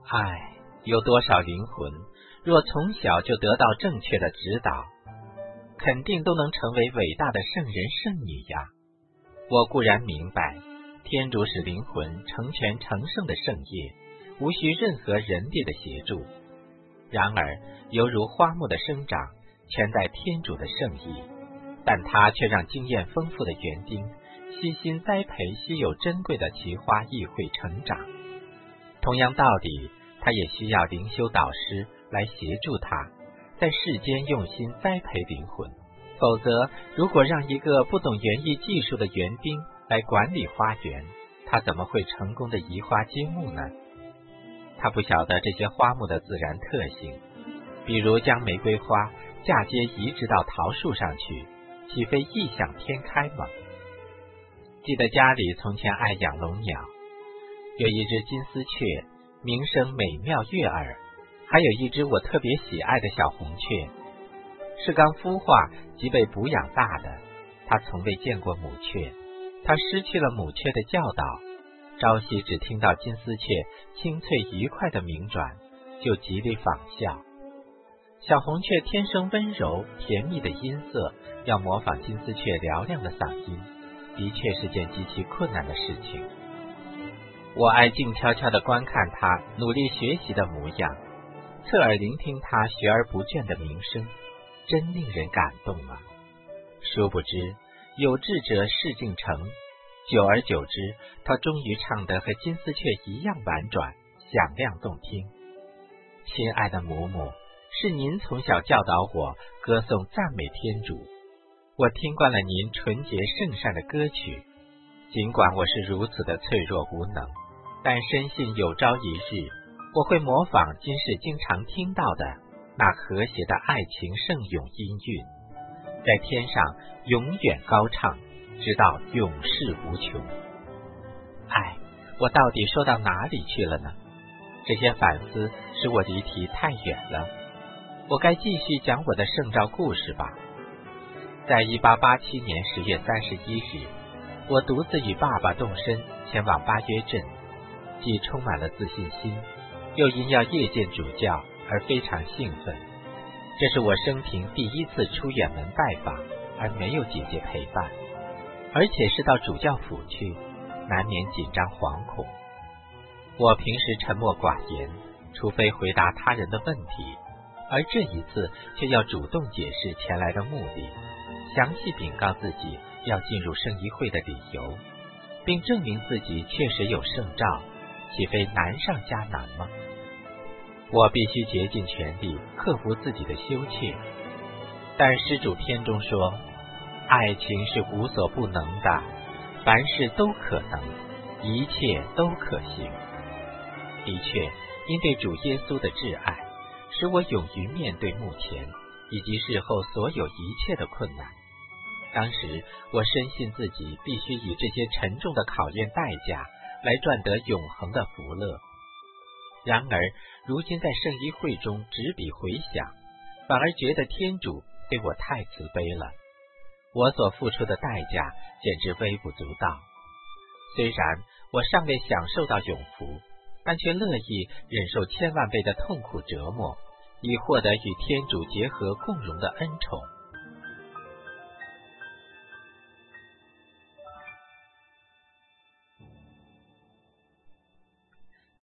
唉，有多少灵魂，若从小就得到正确的指导，肯定都能成为伟大的圣人圣女呀。我固然明白，天主使灵魂成全成圣的圣业，无需任何人力的协助。然而，犹如花木的生长，全在天主的圣意，但他却让经验丰富的园丁悉心栽培稀有珍贵的奇花异卉成长。同样道理，他也需要灵修导师来协助他，在世间用心栽培灵魂。否则，如果让一个不懂园艺技术的园丁来管理花园，他怎么会成功的移花接木呢？他不晓得这些花木的自然特性，比如将玫瑰花嫁接移植到桃树上去，岂非异想天开吗？记得家里从前爱养笼鸟，有一只金丝雀，鸣声美妙悦耳，还有一只我特别喜爱的小红雀，是刚孵化即被哺养大的。他从未见过母雀，他失去了母雀的教导，朝夕只听到金丝雀清脆愉快的鸣转，就极力仿效。小红雀天生温柔甜蜜的音色，要模仿金丝雀嘹亮的嗓音，的确是件极其困难的事情。我爱静悄悄地观看他努力学习的模样，侧耳聆听他学而不倦的鸣声，真令人感动啊！殊不知，有志者事竟成，久而久之，他终于唱得和金丝雀一样婉转，响亮动听。亲爱的母母，是您从小教导我歌颂赞美天主，我听惯了您纯洁圣善的歌曲，尽管我是如此的脆弱无能，但深信有朝一日，我会模仿今世经常听到的那和谐的爱情圣咏音韵，在天上永远高唱，直到永世无穷。唉，我到底说到哪里去了呢？这些反思使我离题太远了，我该继续讲我的圣召故事吧。在1887年10月31日，我独自与爸爸动身前往巴约镇，既充满了自信心，又因要夜见主教而非常兴奋。这是我生平第一次出远门拜访，而没有姐姐陪伴，而且是到主教府去，难免紧张惶恐。我平时沉默寡言，除非回答他人的问题，而这一次却要主动解释前来的目的，详细禀告自己要进入圣仪会的理由，并证明自己确实有圣召，岂非难上加难吗？我必须竭尽全力克服自己的羞怯，但施主篇中说，爱情是无所不能的，凡事都可能，一切都可行。的确，因对主耶稣的挚爱，使我勇于面对目前以及事后所有一切的困难。当时我深信自己必须以这些沉重的考验代价来赚得永恒的福乐。然而如今在圣衣会中执笔回想，反而觉得天主对我太慈悲了，我所付出的代价简直微不足道。虽然我尚未享受到永福，但却乐意忍受千万倍的痛苦折磨，以获得与天主结合共荣的恩宠。